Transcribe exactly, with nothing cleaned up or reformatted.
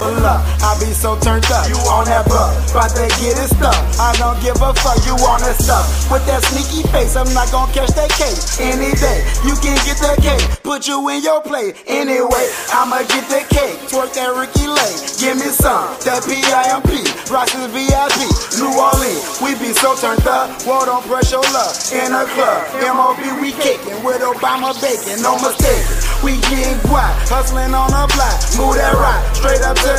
Up. I be so turned up, you on that buck, but they get it stuck. I don't give a fuck, you on that stuff. With that sneaky face, I'm not gonna catch that cake. Any day, you can get that cake, put you in your plate. Anyway, I'ma get that cake, twerk that Ricky Lake. Give me some, that P I M P, Roxas V I P, New Orleans. We be so turned up, whoa, don't pressure love. In a club, M O B we kicking, with Obama bacon, no mistake. We getting guap, hustling on the block, move that rock, straight up to